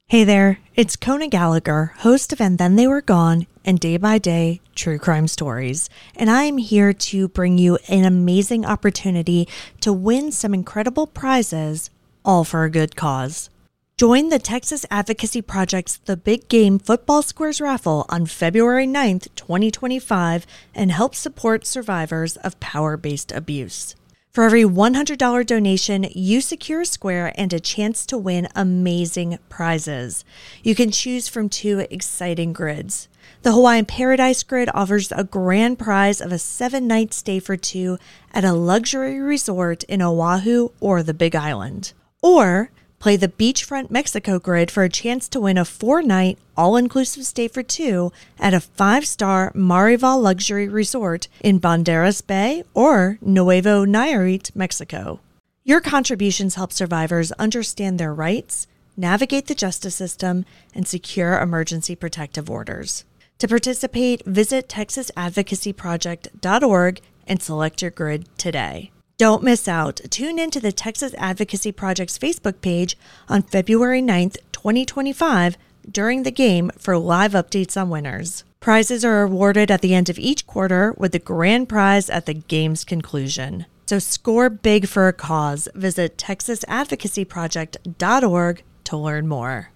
Hey there, it's Kona Gallagher, host of And Then They Were Gone and Day by Day True Crime Stories, and I am here to bring you an amazing opportunity to win some incredible prizes, all for a good cause. Join the Texas Advocacy Project's The Big Game Football Squares raffle on February 9th, 2025, and help support survivors of power-based abuse. For every $100 donation, you secure a square and a chance to win amazing prizes. You can choose from two exciting grids. The Hawaiian Paradise Grid offers a grand prize of a 7-night stay for two at a luxury resort in Oahu or the Big Island. Or play the Beachfront Mexico Grid for a chance to win a 4-night, all-inclusive stay for two at a 5-star Marival luxury resort in Banderas Bay or Nuevo Nayarit, Mexico. Your contributions help survivors understand their rights, navigate the justice system, and secure emergency protective orders. To participate, visit texasadvocacyproject.org and select your grid today. Don't miss out. Tune into the Texas Advocacy Project's Facebook page on February 9th, 2025 during the game for live updates on winners. Prizes are awarded at the end of each quarter with the grand prize at the game's conclusion. So score big for a cause. Visit texasadvocacyproject.org to learn more.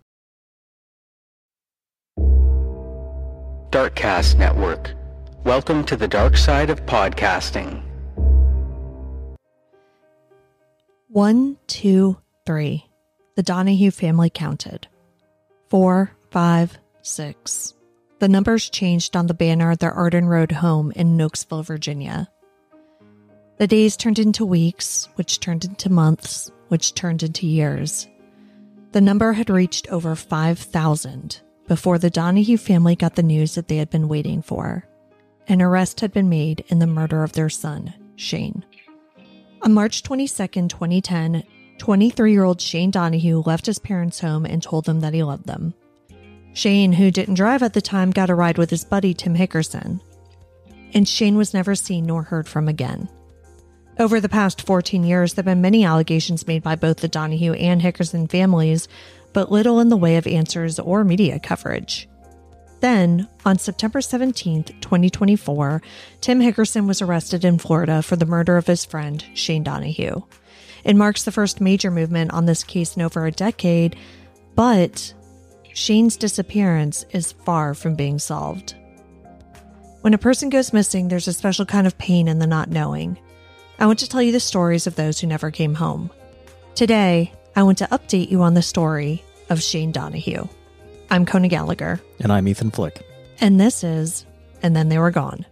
Darkcast Network. Welcome to the dark side of podcasting. 1, 2, 3. The Donahue family counted. 4, 5, 6. The numbers changed on the banner at their Arden Road home in Nokesville, Virginia. The days turned into weeks, which turned into months, which turned into years. The number had reached over 5,000 before the Donahue family got the news that they had been waiting for. An arrest had been made in the murder of their son, Shane. On March 22, 2010, 23-year-old Shane Donahue left his parents' home and told them that he loved them. Shane, who didn't drive at the time, got a ride with his buddy Tim Hickerson. And Shane was never seen nor heard from again. Over the past 14 years, there have been many allegations made by both the Donahue and Hickerson families, but little in the way of answers or media coverage. Then, on September 17, 2024, Tim Hickerson was arrested in Florida for the murder of his friend, Shane Donahue. It marks the first major movement on this case in over a decade, but Shane's disappearance is far from being solved. When a person goes missing, there's a special kind of pain in the not knowing. I want to tell you the stories of those who never came home. Today, I want to update you on the story of Shane Donahue. I'm Kona Gallagher. And I'm Ethan Flick. And this is And Then They Were Gone.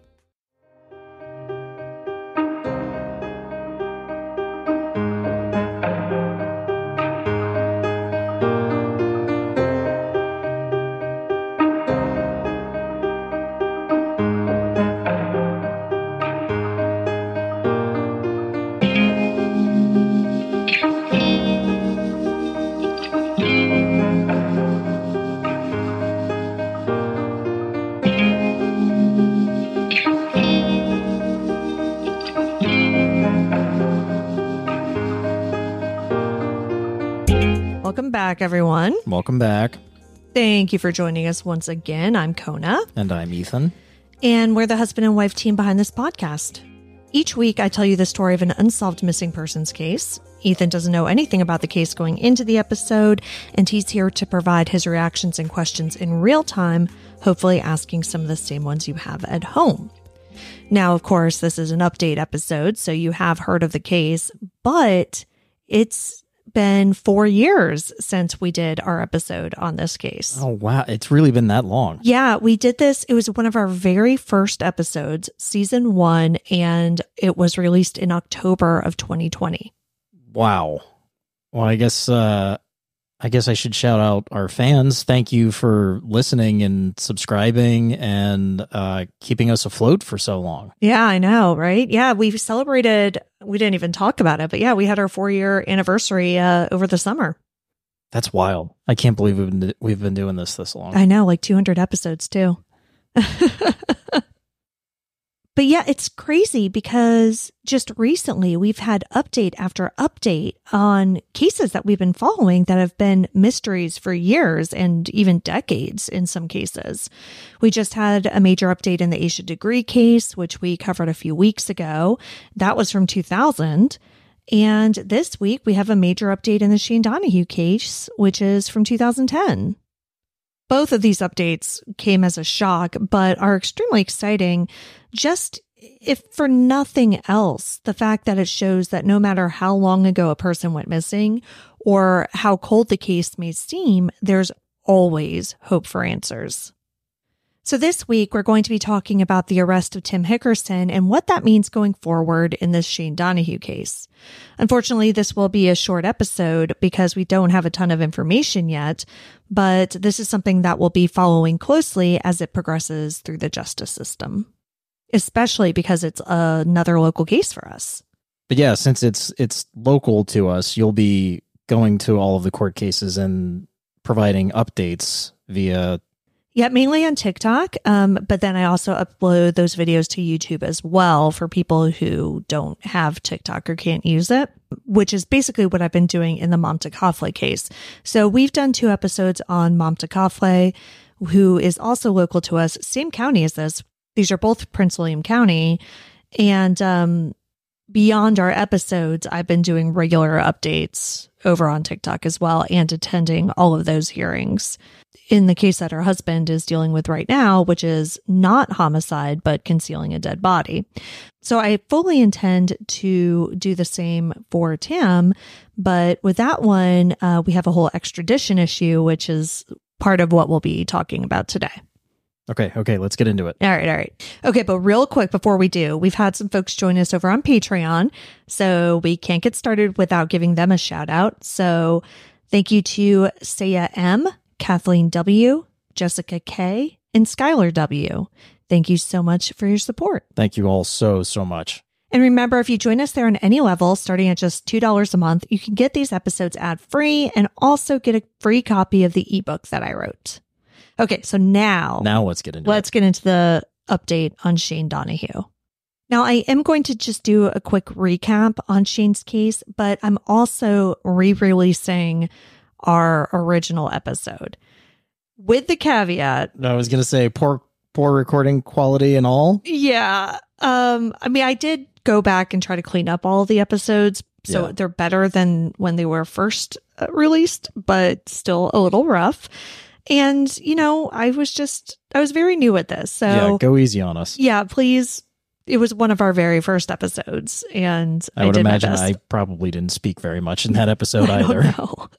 Welcome back, everyone. Welcome back. Thank you for joining us once again. I'm Kona. And I'm Ethan. And we're the husband and wife team behind this podcast. Each week, I tell you the story of an unsolved missing persons case. Ethan doesn't know anything about the case going into the episode, and he's here to provide his reactions and questions in real time, hopefully asking some of the same ones you have at home. Now, of course, this is an update episode, so you have heard of the case, but it's been 4 years since we did our episode on this case. Oh, wow. It's really been that long. Yeah, we did this. It was one of our very first episodes, season 1, and it was released in October of 2020. Wow. Well, I guess I should shout out our fans. Thank you for listening and subscribing and keeping us afloat for so long. Yeah, I know, right? Yeah, we've celebrated, we didn't even talk about it, but yeah, we had our 4-year anniversary over the summer. That's wild. I can't believe we've been doing this long. I know, like 200 episodes too. But yeah, it's crazy because just recently we've had update after update on cases that we've been following that have been mysteries for years and even decades in some cases. We just had a major update in the Asia Degree case, which we covered a few weeks ago. That was from 2000. And this week we have a major update in the Shane Donahue case, which is from 2010. Both of these updates came as a shock, but are extremely exciting. Just if for nothing else, the fact that it shows that no matter how long ago a person went missing or how cold the case may seem, there's always hope for answers. So this week, we're going to be talking about the arrest of Tim Hickerson and what that means going forward in this Shane Donahue case. Unfortunately, this will be a short episode because we don't have a ton of information yet, but this is something that we'll be following closely as it progresses through the justice system, especially because it's another local case for us. But yeah, since it's local to us, you'll be going to all of the court cases and providing updates via... Yeah, mainly on TikTok, but then I also upload those videos to YouTube as well for people who don't have TikTok or can't use it, which is basically what I've been doing in the Mamta Kafle case. So we've done 2 episodes on Mamta Kafle, who is also local to us, same county as this. These are both Prince William County. And beyond our episodes, I've been doing regular updates over on TikTok as well and attending all of those hearings. In the case that her husband is dealing with right now, which is not homicide, but concealing a dead body. So I fully intend to do the same for Tim, but with that one, we have a whole extradition issue, which is part of what we'll be talking about today. Okay, let's get into it. All right. Okay, but real quick before we do, we've had some folks join us over on Patreon, so we can't get started without giving them a shout out. So thank you to Saya M., Kathleen W., Jessica K., and Skylar W. Thank you so much for your support. Thank you all so much. And remember, if you join us there on any level, starting at just $2 a month, you can get these episodes ad-free and also get a free copy of the ebook that I wrote. Okay, so now let's get into the update on Shane Donahue. Now, I am going to just do a quick recap on Shane's case, but I'm also re-releasing our original episode with the caveat. I was going to say poor recording quality and all. Yeah. I mean, I did go back and try to clean up all the episodes, so they're better than when they were first released, but still a little rough. And, you know, I was very new at this. So yeah, go easy on us. Yeah, please. It was one of our very first episodes, and I would imagine I probably didn't speak very much in that episode either.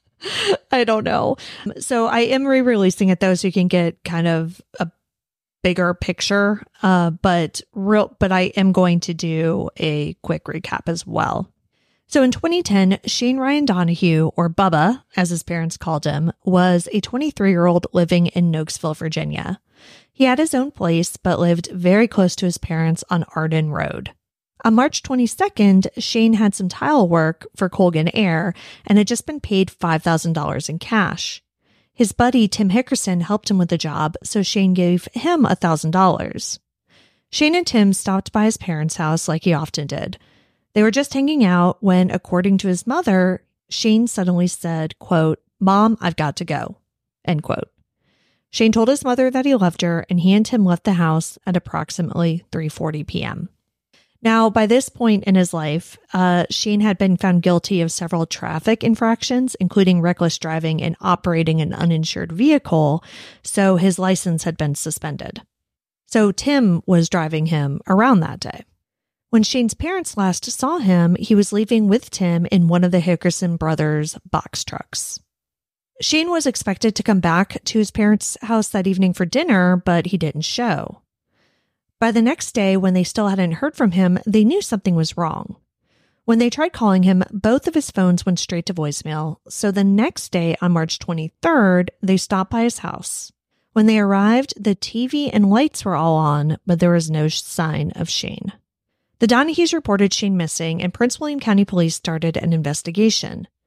I don't know. So I am re-releasing it though, so you can get kind of a bigger picture. But I am going to do a quick recap as well. So in 2010, Shane Ryan Donahue, or Bubba, as his parents called him, was a 23-year-old living in Nokesville, Virginia. He had his own place, but lived very close to his parents on Arden Road. On March 22nd, Shane had some tile work for Colgan Air and had just been paid $5,000 in cash. His buddy, Tim Hickerson, helped him with the job, so Shane gave him $1,000. Shane and Tim stopped by his parents' house like he often did. They were just hanging out when, according to his mother, Shane suddenly said, quote, "Mom, I've got to go," end quote. Shane told his mother that he loved her, and he and Tim left the house at approximately 3:40 p.m. Now, by this point in his life, Shane had been found guilty of several traffic infractions, including reckless driving and operating an uninsured vehicle, so his license had been suspended. So Tim was driving him around that day. When Shane's parents last saw him, he was leaving with Tim in one of the Hickerson brothers' box trucks. Shane was expected to come back to his parents' house that evening for dinner, but he didn't show. By the next day, when they still hadn't heard from him, they knew something was wrong. When they tried calling him, both of his phones went straight to voicemail, so the next day, on March 23rd, they stopped by his house. When they arrived, the TV and lights were all on, but there was no sign of Shane. The Donahues reported Shane missing, and Prince William County Police started an investigation.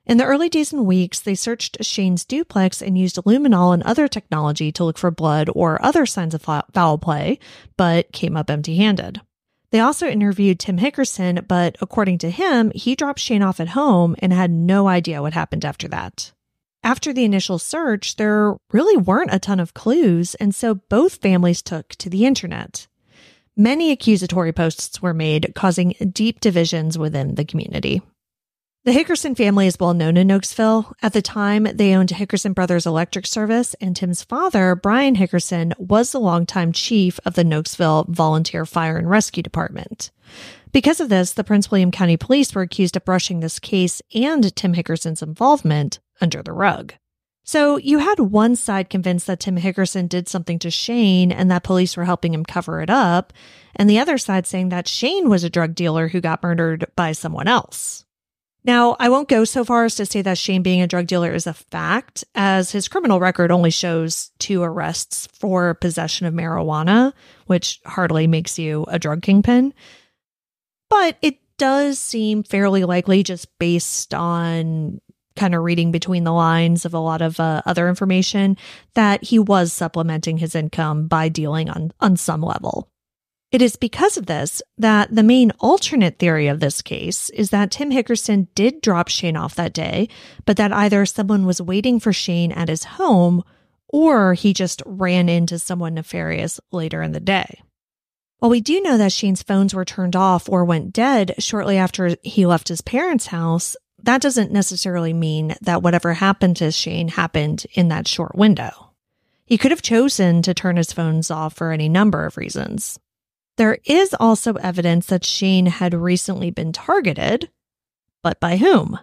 In the early days and weeks, they searched Shane's duplex and used luminol and other technology to look for blood or other signs of foul play, but came up empty-handed. They also interviewed Tim Hickerson, but according to him, he dropped Shane off at home and had no idea what happened after that. After the initial search, there really weren't a ton of clues, and so both families took to the internet. Many accusatory posts were made, causing deep divisions within the community. The Hickerson family is well known in Nokesville. At the time, they owned Hickerson Brothers Electric Service, and Tim's father, Brian Hickerson, was the longtime chief of the Nokesville Volunteer Fire and Rescue Department. Because of this, the Prince William County Police were accused of brushing this case and Tim Hickerson's involvement under the rug. So you had one side convinced that Tim Hickerson did something to Shane and that police were helping him cover it up, and the other side saying that Shane was a drug dealer who got murdered by someone else. Now, I won't go so far as to say that Shane being a drug dealer is a fact, as his criminal record only shows 2 arrests for possession of marijuana, which hardly makes you a drug kingpin. But it does seem fairly likely, just based on kind of reading between the lines of a lot of other information, that he was supplementing his income by dealing on some level. It is because of this that the main alternate theory of this case is that Tim Hickerson did drop Shane off that day, but that either someone was waiting for Shane at his home or he just ran into someone nefarious later in the day. While we do know that Shane's phones were turned off or went dead shortly after he left his parents' house, that doesn't necessarily mean that whatever happened to Shane happened in that short window. He could have chosen to turn his phones off for any number of reasons. There is also evidence that Shane had recently been targeted, but by whom?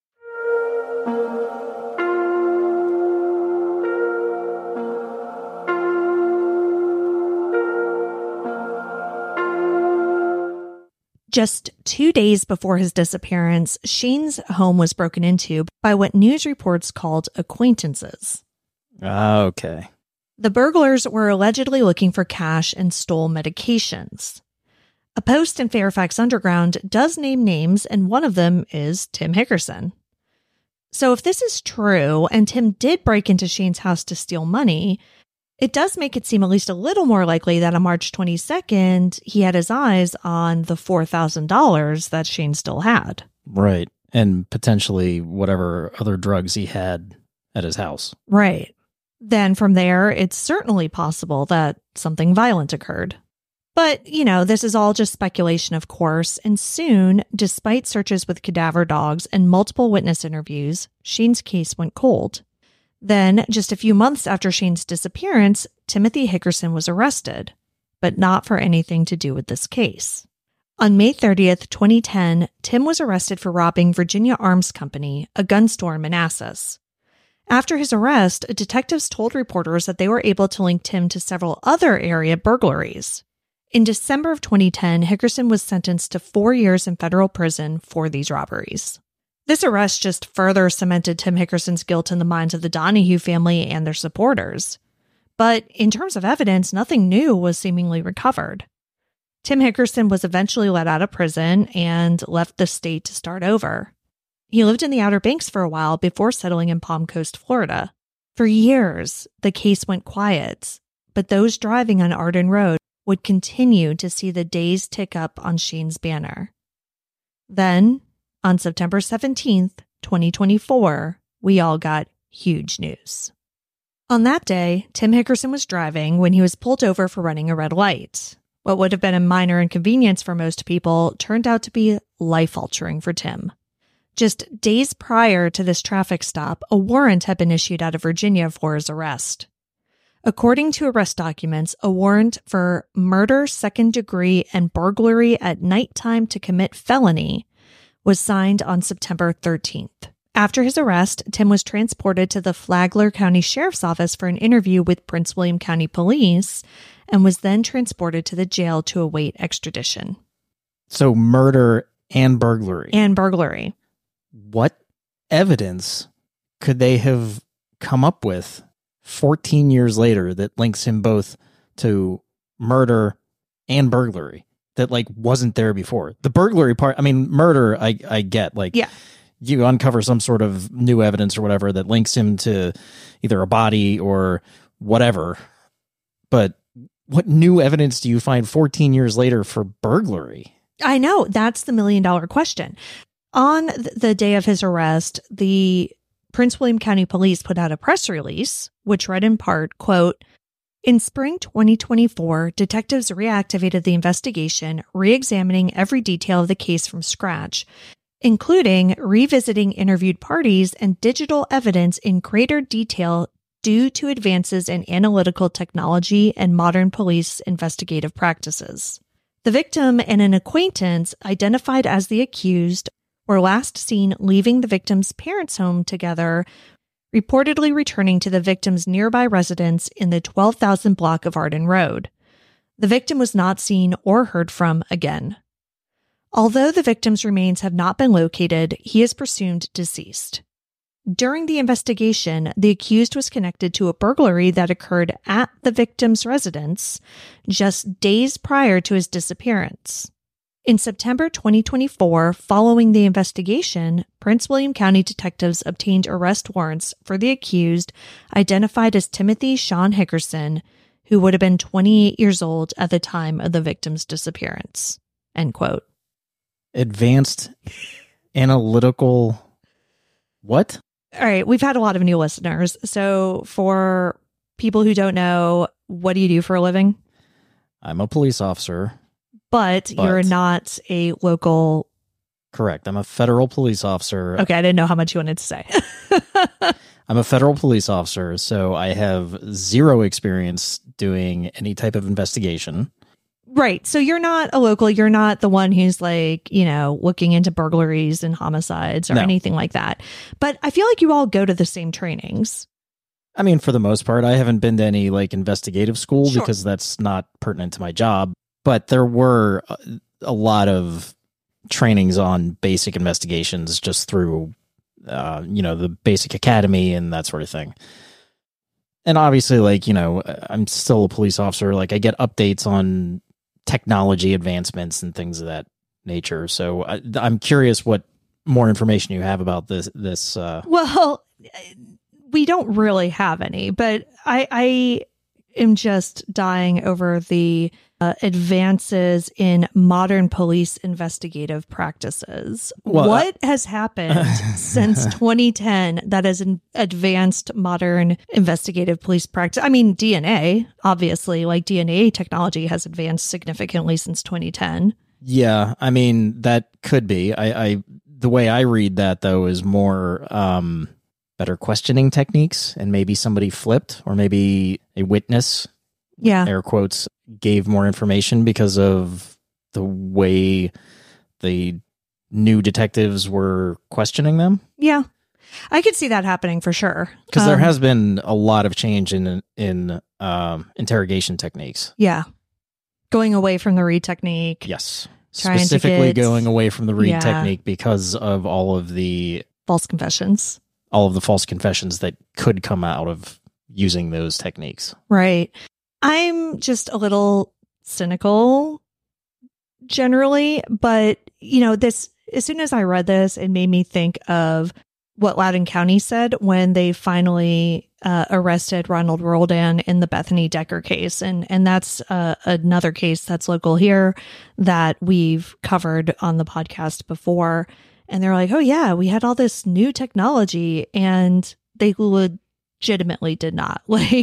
Just 2 days before his disappearance, Shane's home was broken into by what news reports called acquaintances. Okay. The burglars were allegedly looking for cash and stole medications. A post in Fairfax Underground does name names, and one of them is Tim Hickerson. So if this is true, and Tim did break into Shane's house to steal money, it does make it seem at least a little more likely that on March 22nd, he had his eyes on the $4,000 that Shane still had. Right. And potentially whatever other drugs he had at his house. Right. Then from there, it's certainly possible that something violent occurred. But, this is all just speculation, of course, and soon, despite searches with cadaver dogs and multiple witness interviews, Shane's case went cold. Then, just a few months after Shane's disappearance, Timothy Hickerson was arrested, but not for anything to do with this case. On May 30th, 2010, Tim was arrested for robbing Virginia Arms Company, a gun store in Manassas. After his arrest, detectives told reporters that they were able to link Tim to several other area burglaries. In December of 2010, Hickerson was sentenced to 4 years in federal prison for these robberies. This arrest just further cemented Tim Hickerson's guilt in the minds of the Donahue family and their supporters. But in terms of evidence, nothing new was seemingly recovered. Tim Hickerson was eventually let out of prison and left the state to start over. He lived in the Outer Banks for a while before settling in Palm Coast, Florida. For years, the case went quiet, but those driving on Arden Road would continue to see the days tick up on Shane's banner. Then, on September 17th, 2024, we all got huge news. On that day, Tim Hickerson was driving when he was pulled over for running a red light. What would have been a minor inconvenience for most people turned out to be life-altering for Tim. Just days prior to this traffic stop, a warrant had been issued out of Virginia for his arrest. According to arrest documents, a warrant for murder, second degree, and burglary at nighttime to commit felony was signed on September 13th. After his arrest, Tim was transported to the Flagler County Sheriff's Office for an interview with Prince William County Police and was then transported to the jail to await extradition. So murder and burglary. And burglary. What evidence could they have come up with 14 years later that links him both to murder and burglary that wasn't there before? The burglary part, murder, I get. Yeah. you uncover some sort of new evidence or whatever that links him to either a body or whatever. But what new evidence do you find 14 years later for burglary? I know. That's the $1 million question. On the day of his arrest, the Prince William County Police put out a press release, which read in part, quote, "In spring 2024, detectives reactivated the investigation, re-examining every detail of the case from scratch, including revisiting interviewed parties and digital evidence in greater detail due to advances in analytical technology and modern police investigative practices. The victim and an acquaintance identified as the accused were last seen leaving the victim's parents' home together, reportedly returning to the victim's nearby residence in the 12,000 block of Arden Road. The victim was not seen or heard from again. Although the victim's remains have not been located, he is presumed deceased. During the investigation, the accused was connected to a burglary that occurred at the victim's residence just days prior to his disappearance. In September 2024, following the investigation, Prince William County detectives obtained arrest warrants for the accused, identified as Timothy Sean Hickerson, who would have been 28 years old at the time of the victim's disappearance." End quote. Advanced analytical what? All right, we've had a lot of new listeners. So for people who don't know, what do you do for a living? I'm a police officer. But you're not a local... Correct. I'm a federal police officer. Okay, I didn't know how much you wanted to say. I'm a federal police officer, so I have zero experience doing any type of investigation. Right. So you're not a local. You're not the one who's like, looking into burglaries and homicides or anything like that. But I feel like you all go to the same trainings. I mean, for the most part, I haven't been to any investigative school because that's not pertinent to my job. But there were a lot of trainings on basic investigations just through, the basic academy and that sort of thing. And obviously, I'm still a police officer. Like, I get updates on technology advancements and things of that nature. So I'm curious what more information you have about this. Well, we don't really have any, but I am just dying over the advances in modern police investigative practices. What has happened since 2010 that is an advanced modern investigative police practice? I mean, DNA, obviously, DNA technology has advanced significantly since 2010. Yeah, I mean, that could be. The way I read that, though, is more better questioning techniques, and maybe somebody flipped, or maybe a witness, air quotes, gave more information because of the way the new detectives were questioning them. Yeah, I could see that happening for sure. Because there has been a lot of change in interrogation techniques. Yeah, going away from the read technique. Yes, specifically going away from the read technique because of all of the false confessions. All of the false confessions that could come out of using those techniques. Right. I'm just a little cynical generally, but this, as soon as I read this, it made me think of what Loudoun County said when they finally arrested Ronald Roldan in the Bethany Decker case. And that's another case that's local here that we've covered on the podcast before. And they're like, oh yeah, we had all this new technology, and they legitimately did not.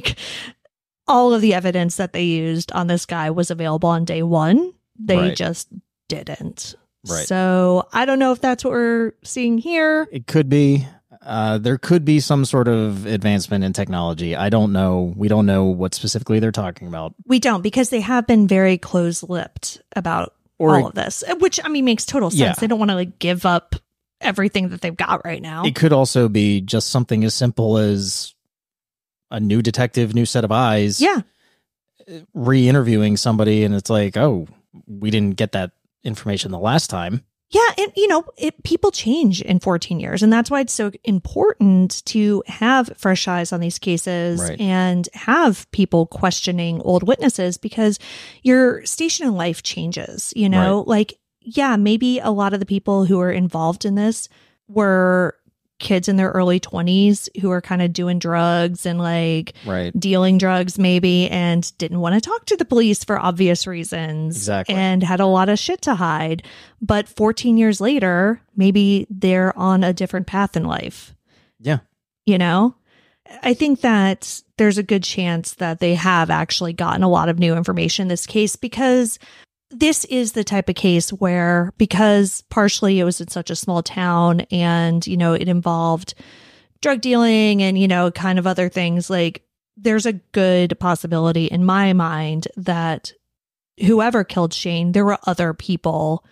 All of the evidence that they used on this guy was available on day one. They just didn't. Right. So I don't know if that's what we're seeing here. It could be. There could be some sort of advancement in technology. I don't know. We don't know what specifically they're talking about. We don't, because they have been very close-lipped about all of this, which, I mean, makes total sense. Yeah. They don't want to give up everything that they've got right now. It could also be just something as simple as a new detective, new set of eyes. Yeah. Re-interviewing somebody, and it's like, oh, we didn't get that information the last time. Yeah, and people change in 14 years, and that's why it's so important to have fresh eyes on these cases and have people questioning old witnesses, because your station in life changes, maybe a lot of the people who are involved in this were kids in their early 20s who were kind of doing drugs and like Right. dealing drugs maybe, and didn't want to talk to the police for obvious reasons. Exactly. And had a lot of shit to hide. But 14 years later, maybe they're on a different path in life. Yeah. You know, I think that there's a good chance that they have actually gotten a lot of new information in this case, because this is the type of case where, because partially it was in such a small town and, you know, it involved drug dealing and, you know, kind of other things, like there's a good possibility in my mind that whoever killed Shane, there were other people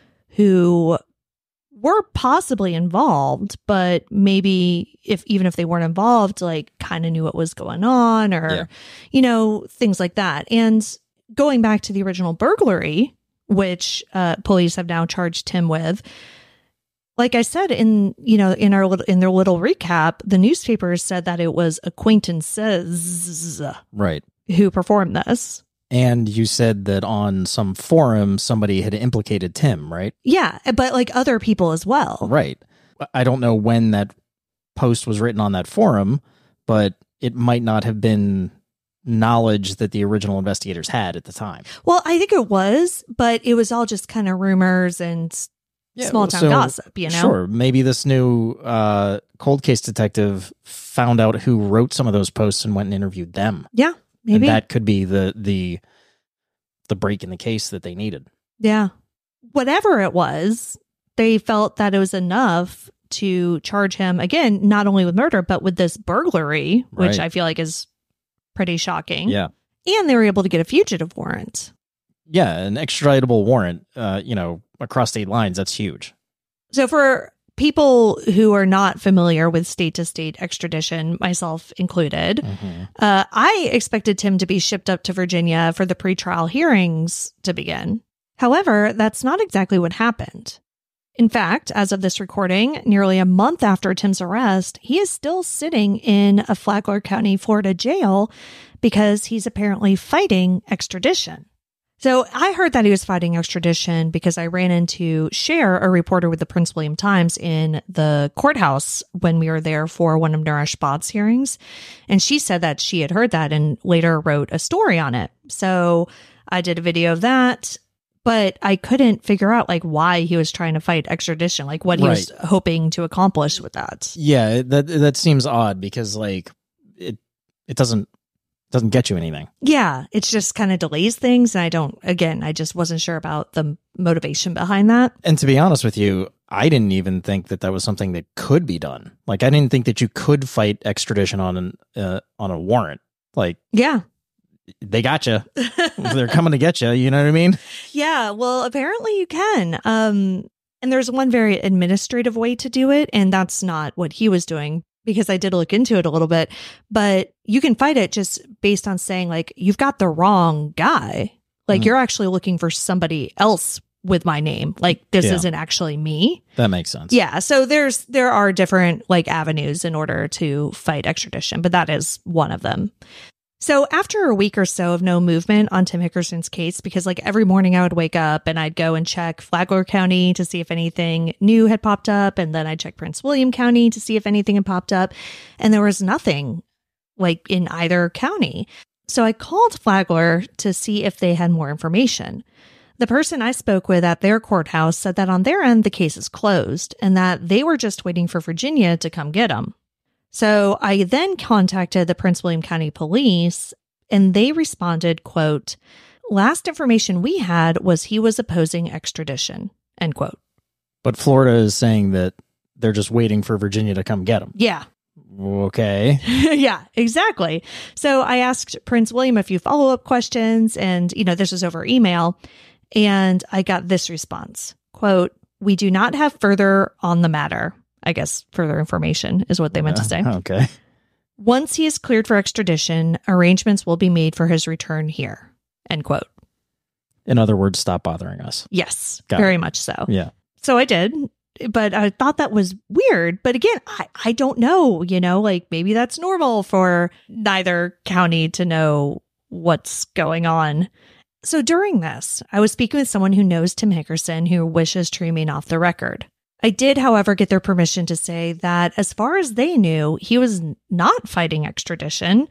who were possibly involved, but maybe even if they weren't involved, like kind of knew what was going on or, you know, things like that. And going back to the original burglary, which police have now charged Tim with, like I said in their little recap, the newspapers said that it was acquaintances Right. who performed this. And you said that on some forum, somebody had implicated Tim, right? Yeah, but like other people as well. Right. I don't know when that post was written on that forum, but it might not have been knowledge that the original investigators had at the time. Well, I think it was, but it was all just kind of rumors and small town gossip, you know? Sure. Maybe this new cold case detective found out who wrote some of those posts and went and interviewed them. Yeah, maybe. And that could be the break in the case that they needed. Yeah. Whatever it was, they felt that it was enough to charge him, again, not only with murder, but with this burglary, which Right. I feel like is pretty shocking. Yeah. And they were able to get a fugitive warrant. Yeah, an extraditable warrant, across state lines, that's huge. So for people who are not familiar with state-to-state extradition, myself included, I expected Tim to be shipped up to Virginia for the pretrial hearings to begin. However, that's not exactly what happened. In fact, as of this recording, nearly a month after Tim's arrest, he is still sitting in a Flagler County, Florida jail because he's apparently fighting extradition. So I heard that he was fighting extradition because I ran into Cher, a reporter with the Prince William Times, in the courthouse when we were there for one of Naresh Bhatt's hearings. And she said that she had heard that and later wrote a story on it. So I did a video of that, but I couldn't figure out like why he was trying to fight extradition, like what he was hoping to accomplish with that. Yeah, that seems odd because like it doesn't get you anything. Yeah, it's just kind of delays things. And I just wasn't sure about the motivation behind that. And to be honest with you, I didn't even think that was something that could be done. Like, I didn't think that you could fight extradition on a warrant. Like, yeah, they got you. They're coming to get you. You know what I mean? Yeah, well, apparently you can. And there's one very administrative way to do it. And that's not what he was doing, because I did look into it a little bit. But you can fight it just based on saying, like, you've got the wrong guy. Like, you're actually looking for somebody else with my name. Like, this isn't actually me. That makes sense. Yeah. So there are different like avenues in order to fight extradition, but that is one of them. So after a week or so of no movement on Tim Hickerson's case, because like every morning I would wake up and I'd go and check Flagler County to see if anything new had popped up. And then I'd check Prince William County to see if anything had popped up. And there was nothing like in either county. So I called Flagler to see if they had more information. The person I spoke with at their courthouse said that on their end, the case is closed and that they were just waiting for Virginia to come get them. So I then contacted the Prince William County Police, and they responded, quote, "Last information we had was he was opposing extradition," end quote. But Florida is saying that they're just waiting for Virginia to come get them. Yeah. Okay. Yeah, exactly. So I asked Prince William a few follow-up questions, and, this was over email, and I got this response, quote, "We do not have further on the matter." I guess further information is what they meant to say. Okay. "Once he is cleared for extradition, arrangements will be made for his return here," end quote. In other words, stop bothering us. Yes, Got very it. much so. Yeah. So I did, but I thought that was weird. But again, I don't know, like maybe that's normal for neither county to know what's going on. So during this, I was speaking with someone who knows Tim Hickerson, who wishes to remain off the record. I did, however, get their permission to say that as far as they knew, he was not fighting extradition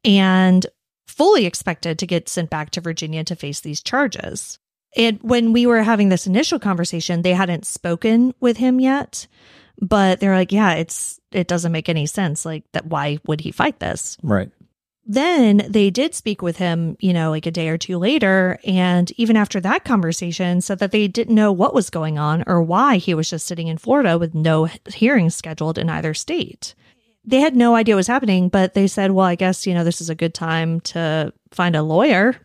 and fully expected to get sent back to Virginia to face these charges. And when we were having this initial conversation, they hadn't spoken with him yet, but they're like, yeah, it doesn't make any sense. Like, that, why would he fight this? Right. Then they did speak with him, like a day or two later. And even after that conversation, said that they didn't know what was going on or why he was just sitting in Florida with no hearings scheduled in either state. They had no idea what was happening, but they said, well, I guess, this is a good time to find a lawyer.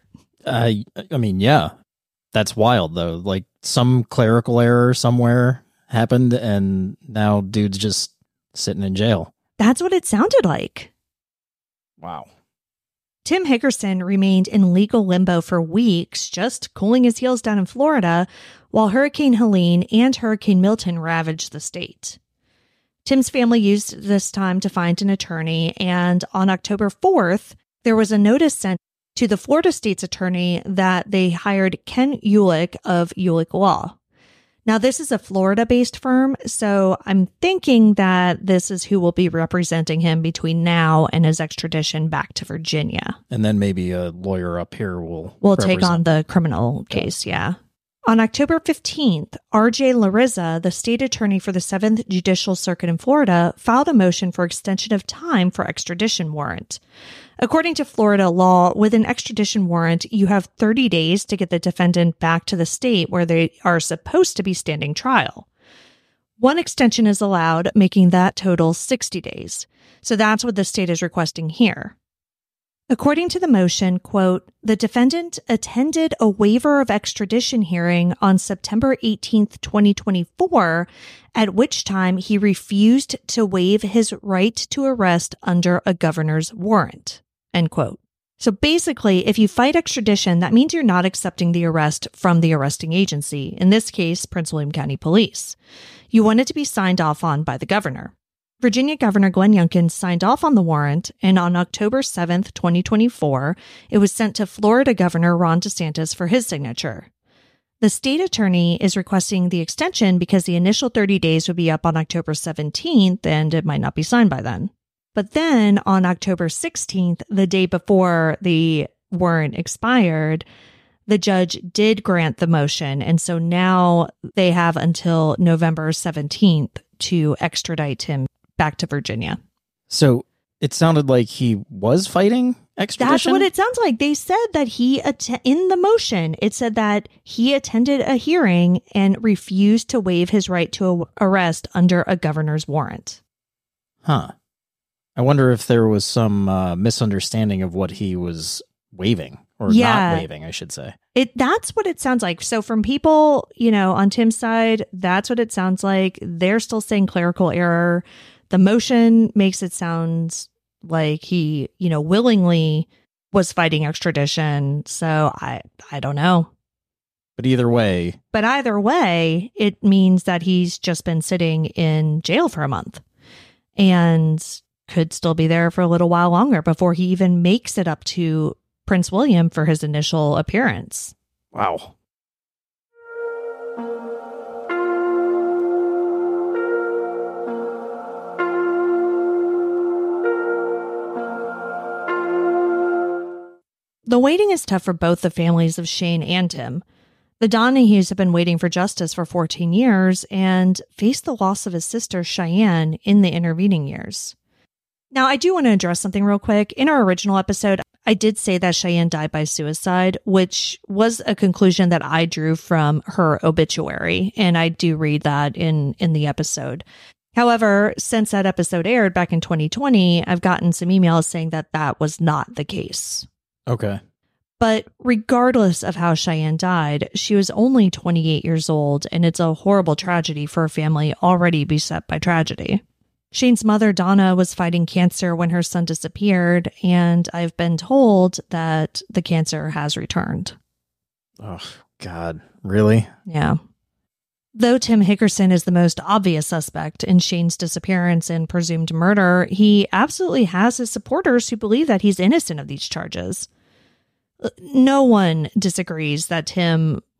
I mean, yeah, that's wild, though. Like, some clerical error somewhere happened, and now dude's just sitting in jail. That's what it sounded like. Wow. Tim Hickerson remained in legal limbo for weeks, just cooling his heels down in Florida, while Hurricane Helene and Hurricane Milton ravaged the state. Tim's family used this time to find an attorney, and on October 4th, there was a notice sent to the Florida state's attorney that they hired Ken Ulick of Ulick Law. Now, this is a Florida-based firm, so I'm thinking that this is who will be representing him between now and his extradition back to Virginia. And then maybe a lawyer up here will take on the criminal case, yeah. On October 15th, R.J. Larissa, the state attorney for the 7th Judicial Circuit in Florida, filed a motion for extension of time for extradition warrant. According to Florida law, with an extradition warrant, you have 30 days to get the defendant back to the state where they are supposed to be standing trial. One extension is allowed, making that total 60 days. So that's what the state is requesting here. According to the motion, quote, the defendant attended a waiver of extradition hearing on September 18th, 2024, at which time he refused to waive his right to arrest under a governor's warrant, end quote. So basically, if you fight extradition, that means you're not accepting the arrest from the arresting agency, in this case, Prince William County Police. You want it to be signed off on by the governor. Virginia Governor Glenn Youngkin signed off on the warrant, and on October 7th, 2024, it was sent to Florida Governor Ron DeSantis for his signature. The state attorney is requesting the extension because the initial 30 days would be up on October 17th, and it might not be signed by then. But then on October 16th, the day before the warrant expired, the judge did grant the motion, and so now they have until November 17th to extradite him back to Virginia. So it sounded like he was fighting extradition? That's what it sounds like. They said that in the motion, it said that he attended a hearing and refused to waive his right to arrest under a governor's warrant. Huh. I wonder if there was some misunderstanding of what he was waiving, or not waiving, I should say. That's what it sounds like. So from people, on Tim's side, that's what it sounds like. They're still saying clerical error. The motion makes it sound like he, willingly was fighting extradition. So I don't know. But either way, it means that he's just been sitting in jail for a month and could still be there for a little while longer before he even makes it up to Prince William for his initial appearance. Wow. The waiting is tough for both the families of Shane and Tim. The Donahues have been waiting for justice for 14 years and faced the loss of his sister Cheyenne in the intervening years. Now, I do want to address something real quick. In our original episode, I did say that Cheyenne died by suicide, which was a conclusion that I drew from her obituary, and I do read that in the episode. However, since that episode aired back in 2020, I've gotten some emails saying that that was not the case. Okay. But regardless of how Cheyenne died, she was only 28 years old, and it's a horrible tragedy for a family already beset by tragedy. Shane's mother, Donna, was fighting cancer when her son disappeared, and I've been told that the cancer has returned. Oh, God. Really? Yeah. Though Tim Hickerson is the most obvious suspect in Shane's disappearance and presumed murder, he absolutely has his supporters who believe that he's innocent of these charges. No one disagrees that Tim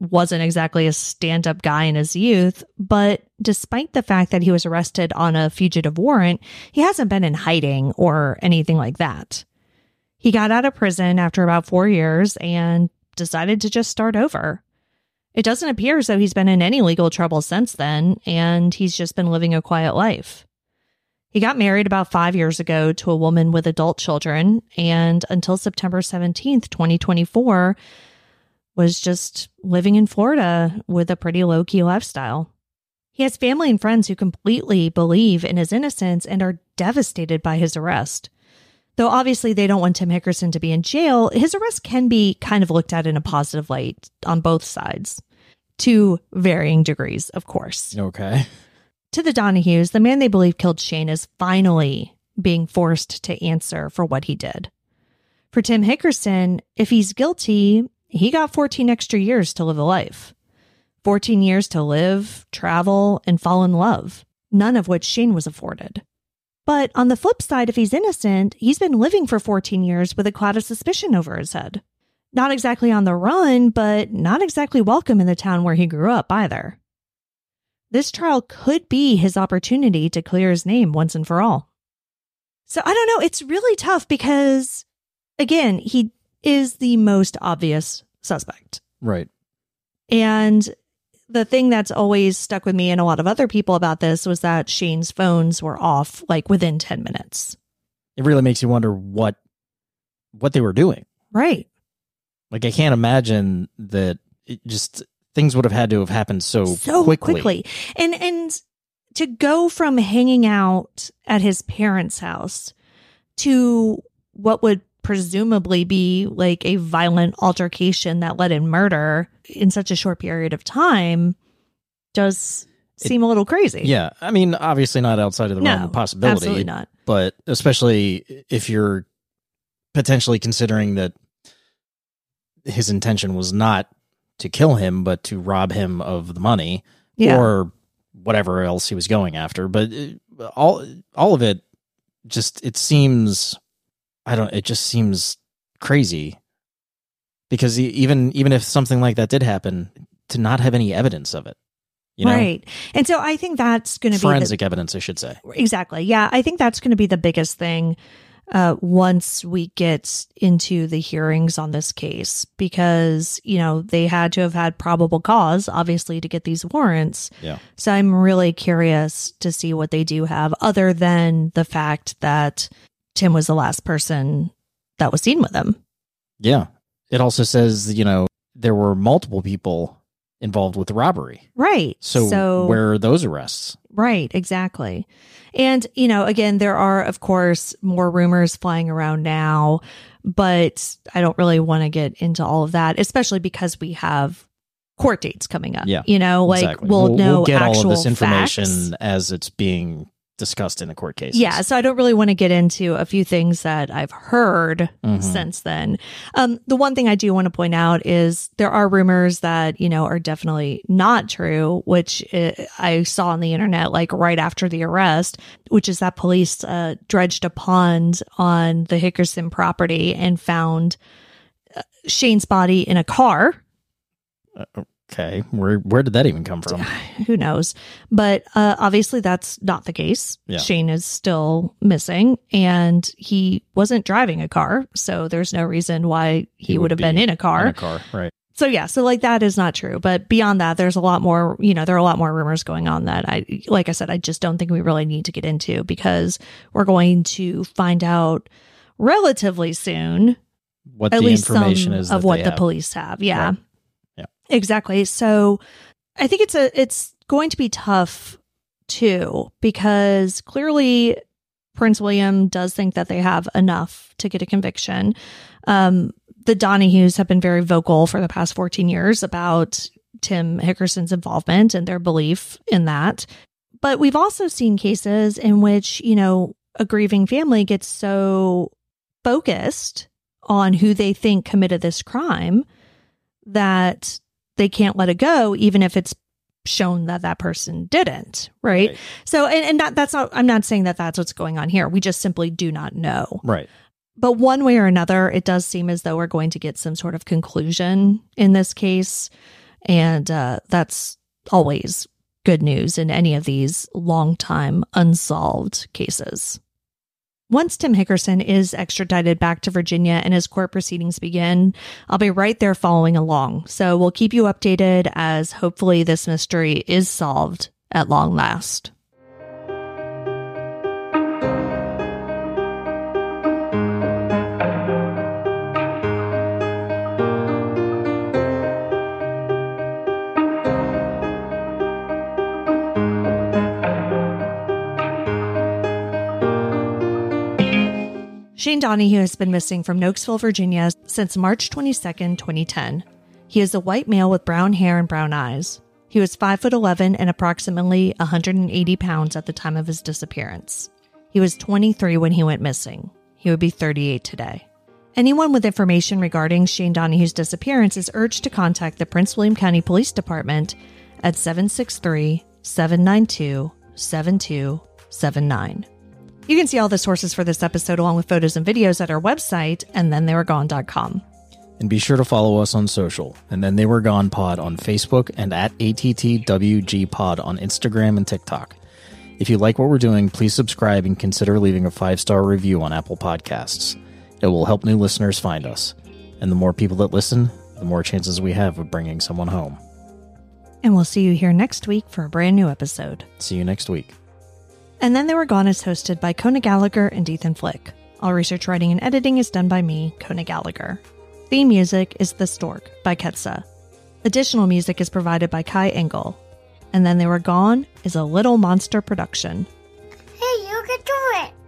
wasn't exactly a stand-up guy in his youth, but despite the fact that he was arrested on a fugitive warrant, he hasn't been in hiding or anything like that. He got out of prison after about 4 years and decided to just start over. It doesn't appear as though he's been in any legal trouble since then, and he's just been living a quiet life. He got married about 5 years ago to a woman with adult children, and until September 17th, 2024, was just living in Florida with a pretty low-key lifestyle. He has family and friends who completely believe in his innocence and are devastated by his arrest. Though obviously they don't want Tim Hickerson to be in jail, his arrest can be kind of looked at in a positive light on both sides, to varying degrees, of course. Okay. To the Donahues, the man they believe killed Shane is finally being forced to answer for what he did. For Tim Hickerson, if he's guilty, he got 14 extra years to live a life. 14 years to live, travel, and fall in love, none of which Shane was afforded. But on the flip side, if he's innocent, he's been living for 14 years with a cloud of suspicion over his head. Not exactly on the run, but not exactly welcome in the town where he grew up either. This trial could be his opportunity to clear his name once and for all. So I don't know. It's really tough because, again, he is the most obvious suspect. Right. And the thing that's always stuck with me and a lot of other people about this was that Shane's phones were off like within 10 minutes. It really makes you wonder what they were doing. Right. Like, I can't imagine that things would have had to have happened so quickly. And to go from hanging out at his parents' house to what would presumably be like a violent altercation that led in murder in such a short period of time does seem a little crazy. Yeah. I mean, obviously not outside of the realm of possibility. Absolutely not. But especially if you're potentially considering that his intention was not to kill him, but to rob him of the money or whatever else he was going after. But all of it it seems crazy because even if something like that did happen, to not have any evidence of it, you know? Right. And so I think that's going to be forensic evidence, I should say. Exactly. Yeah. I think that's going to be the biggest thing once we get into the hearings on this case, because, you know, they had to have had probable cause, obviously, to get these warrants. Yeah. So I'm really curious to see what they do have, other than the fact that Tim was the last person that was seen with him. Yeah. It also says, you know, there were multiple people involved with the robbery. Right. So where are those arrests? Right, exactly. And, you know, again, there are, of course, more rumors flying around now, but I don't really want to get into all of that, especially because we have court dates coming up. Yeah, you know, like exactly. we'll know get actual all of this information facts as it's being discussed in the court cases. Yeah, so I don't really want to get into a few things that I've heard since then. The one thing I do want to point out is there are rumors that, you know, are definitely not true, which I saw on the internet like right after the arrest, which is that police dredged a pond on the Hickerson property and found Shane's body in a car. Okay, where did that even come from? Who knows? But obviously that's not the case. Yeah. Shane is still missing, and he wasn't driving a car, so there's no reason why he would have been in a car. In a car, right. So yeah, so like that is not true. But beyond that, there's a lot more, you know, there are a lot more rumors going on that like I said, I just don't think we really need to get into, because we're going to find out relatively soon what at the least information some is of that what they the have. police have. Yeah. Right. Yeah. Exactly. So I think it's going to be tough too, because clearly Prince William does think that they have enough to get a conviction. The Donahues have been very vocal for the past 14 years about Tim Hickerson's involvement and their belief in that. But we've also seen cases in which, you know, a grieving family gets so focused on who they think committed this crime that they can't let it go, even if it's shown that that person didn't. Right. So, and that's not, I'm not saying that that's what's going on here. We just simply do not know. Right. But one way or another, it does seem as though we're going to get some sort of conclusion in this case. And that's always good news in any of these long-time unsolved cases. Once Tim Hickerson is extradited back to Virginia and his court proceedings begin, I'll be right there following along. So we'll keep you updated as hopefully this mystery is solved at long last. Shane Donahue has been missing from Nokesville, Virginia since March 22, 2010. He is a white male with brown hair and brown eyes. He was 5'11" and approximately 180 pounds at the time of his disappearance. He was 23 when he went missing. He would be 38 today. Anyone with information regarding Shane Donahue's disappearance is urged to contact the Prince William County Police Department at 763-792-7279. You can see all the sources for this episode along with photos and videos at our website, andthentheywere.gone.com. And be sure to follow us on social, and Then They Were Gone Pod on Facebook and at ATTWG Pod on Instagram and TikTok. If you like what we're doing, please subscribe and consider leaving a 5-star review on Apple Podcasts. It will help new listeners find us. And the more people that listen, the more chances we have of bringing someone home. And we'll see you here next week for a brand new episode. See you next week. And Then They Were Gone is hosted by Kona Gallagher and Ethan Flick. All research, writing, and editing is done by me, Kona Gallagher. Theme music is The Stork by Ketsa. Additional music is provided by Kai Engel. And Then They Were Gone is a Little Monster production. Hey, you can do it!